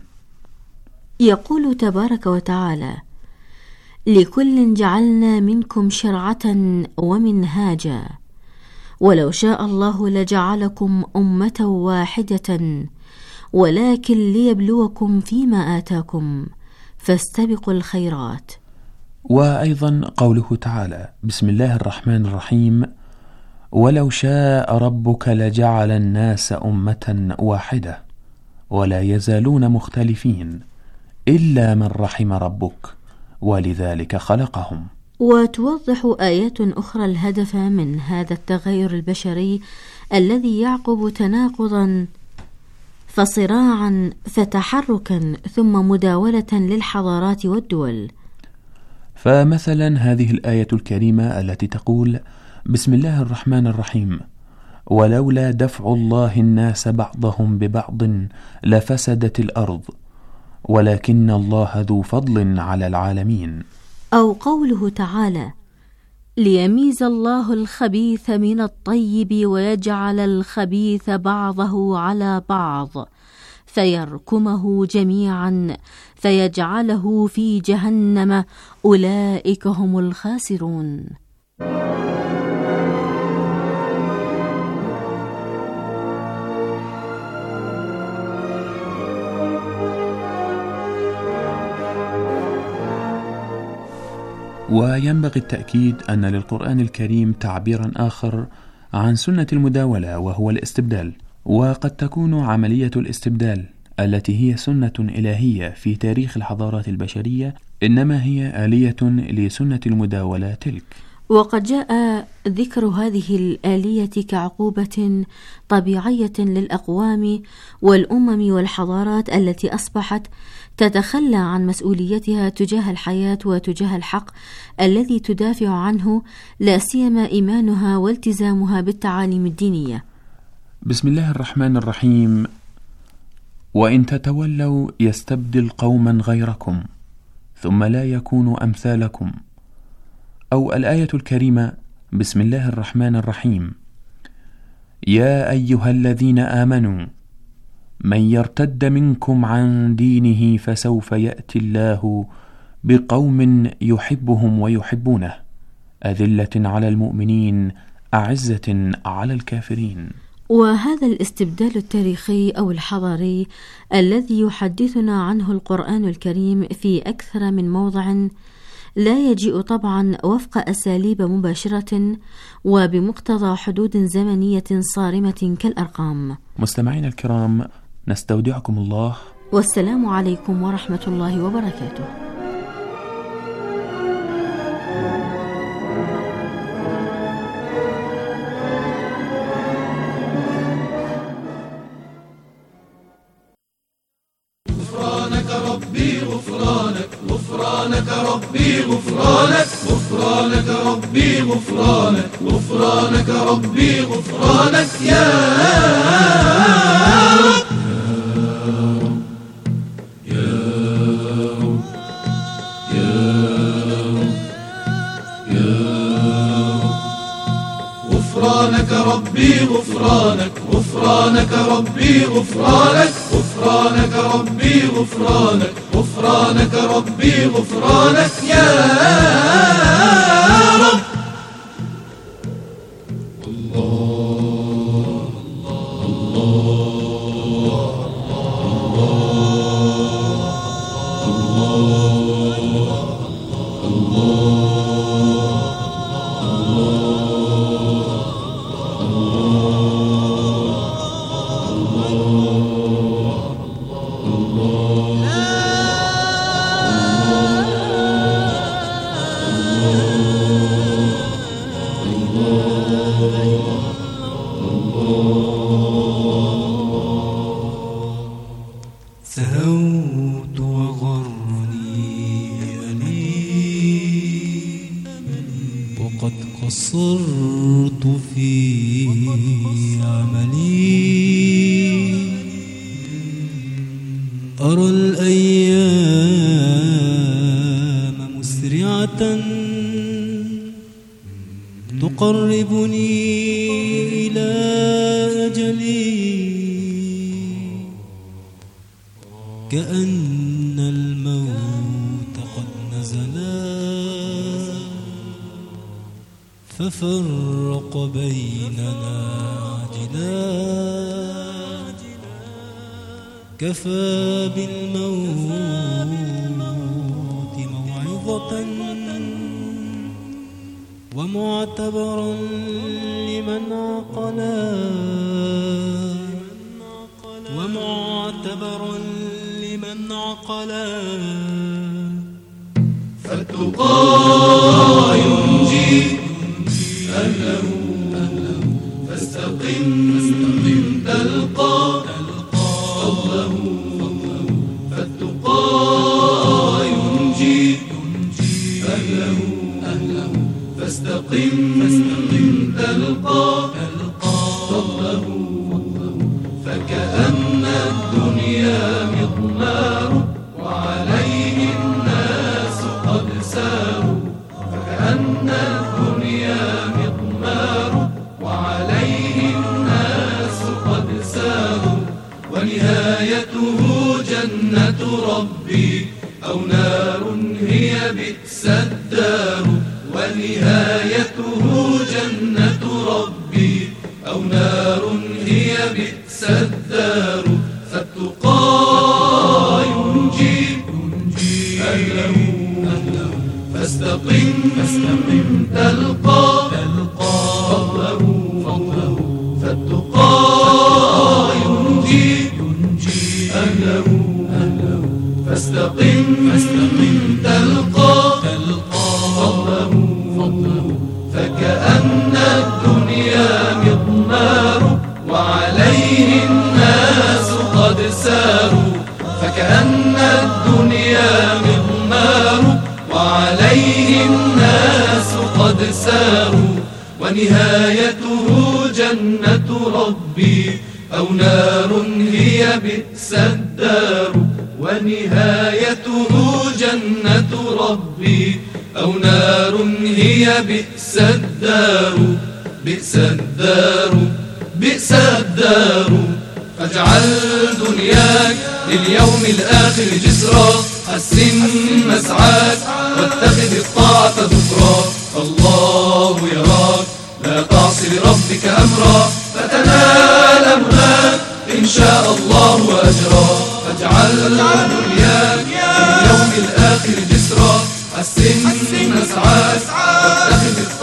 يقول تبارك وتعالى: لكل جعلنا منكم شرعة ومنهاجا ولو شاء الله لجعلكم أمة واحدة ولكن ليبلوكم فيما آتاكم فاستبقوا الخيرات. وأيضا قوله تعالى: بسم الله الرحمن الرحيم: ولو شاء ربك لجعل الناس أمة واحدة ولا يزالون مختلفين إلا من رحم ربك ولذلك خلقهم. وتوضح آيات أخرى الهدف من هذا التغير البشري الذي يعقب تناقضا فصراعا فتحركا ثم مداولة للحضارات والدول. فمثلا هذه الآية الكريمة التي تقول: بسم الله الرحمن الرحيم: ولولا دفع الله الناس بعضهم ببعض لفسدت الأرض ولكن الله ذو فضل على العالمين. أو قوله تعالى: ليميز الله الخبيث من الطيب ويجعل الخبيث بعضه على بعض فيركمه جميعا فيجعله في جهنم أولئك هم الخاسرون. وينبغي التأكيد أن للقرآن الكريم تعبيرا آخر عن سنة المداولة وهو الاستبدال، وقد تكون عملية الاستبدال التي هي سنة إلهية في تاريخ الحضارات البشرية إنما هي آلية لسنة المداولة تلك. وقد جاء ذكر هذه الآلية كعقوبة طبيعية للأقوام والأمم والحضارات التي أصبحت تتخلى عن مسؤوليتها تجاه الحياة وتجاه الحق الذي تدافع عنه، لا سيما إيمانها والتزامها بالتعاليم الدينية. بسم الله الرحمن الرحيم: وإن تتولوا يستبدل قوما غيركم ثم لا يكونوا أمثالكم. أو الآية الكريمة: بسم الله الرحمن الرحيم: يا أيها الذين آمنوا من يرتد منكم عن دينه فسوف يأتي الله بقوم يحبهم ويحبونه أذلة على المؤمنين أعزة على الكافرين. وهذا الاستبدال التاريخي أو الحضاري الذي يحدثنا عنه القرآن الكريم في أكثر من موضع لا يجيء طبعا وفق أساليب مباشرة وبمقتضى حدود زمنية صارمة كالأرقام. مستمعين الكرام، نستودعكم الله والسلام عليكم ورحمة الله وبركاته. غفرانك ربي غفرانك غفرانك ربي غفرانك غفرانك ربي غفرانك غفرانك ربي غفرانك يا رب يا رب يا رب يا رب غفرانك غفرانك ربي غفرانك غفرانك ربي غفرانك غفرانك ربي غفرانك يا رب. الله سهوت وغرني أني وقد قصرت في عملي أرى الأيام مسرعة تقربني إلى أجلي كأن الموت قد نزلا ففرق بيننا عاجلا كفى بالموت موعظة ومعتبرا لمن عقلا ومعتبرا لمن عقلا فالتقى ينجي أهله فاستقم تلقى فضله فالتقى ينجي أهله فاستقم تلقى فضله فكأن الدنيا مضمار وعليه الناس قد ساروا فكأن الدنيا مضمار وعليه الناس قد ساروا ونهايته جنة ربي أو نار هي بئس الدار ونهايته جنة ربي أو نار هي بئس الدار فالتقى ينجي أهله فاستقم تلقى فضله فالتقى ينجي أهله فاستقم تلقى فضله فكأن الدنيا مضمار وعليه الناس قد ساروا فكأن الدنيا مضمار وعليه الناس قد ساروا ونهايته جنة ربي أو نار هي بئس الدار ونهايته جنة ربي أو نار هي بئس الدار بئس الدار بئس الدار فاجعل دنياك لليوم الآخر جسرا حسن مسعاك واتخذ الطاعة ذكرا الله يراك لا تعصي لربك أمرا فتنال مناك إن شاء الله أجرا فاجعل دنياك لليوم الآخر جسرا حسن مسعاك واتخذ الطاعة